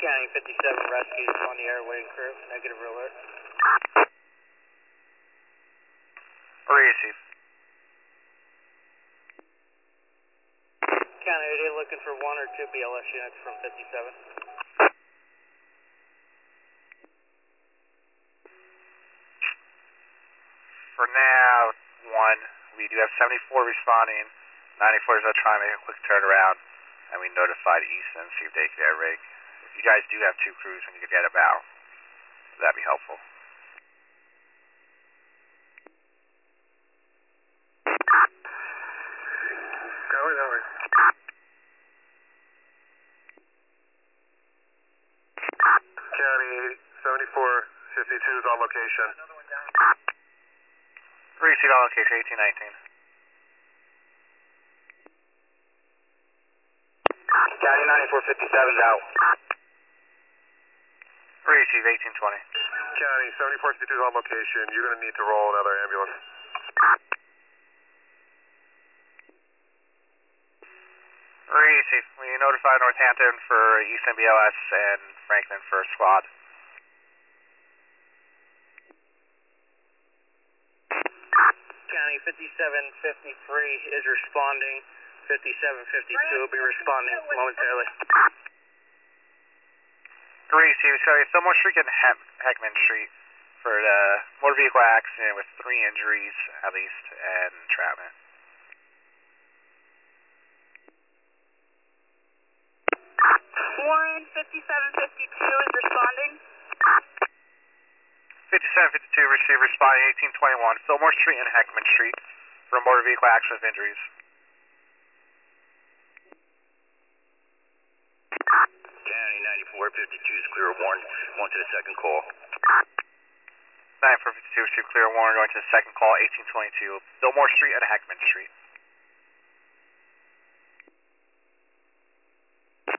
County 57 rescues on the air waiting crew. Negative alert. Receive. County 88 looking for 1 or 2 BLS units from 57. For now, 1. We do have 74 responding. 94 is trying to make a quick turnaround, and we notified Easton, see if they can get a rig. If you guys do have 2 crews and you could get about, that'd be helpful. Going. County 7452 is on location. Receive on location, 1819. County 9457 is out. Receive, 1820. County 7452 is on location. You're going to need to roll another ambulance. Receive. We notified Northampton for Easton BLS and Franklin for squad. County 5753 is responding. 5752 will be responding momentarily. Receive. Sorry, Fillmore Street and Heckman Street for the motor vehicle accident with 3 injuries at least and entrapment. Warren 5752 is responding. 5752 receive responding 1821 Fillmore Street and Heckman Street for motor vehicle accident with injuries. County 9452 is clear Warren. Going to the second call. 9452 receive clear Warren going to the second call 1822 Fillmore Street and Heckman Street.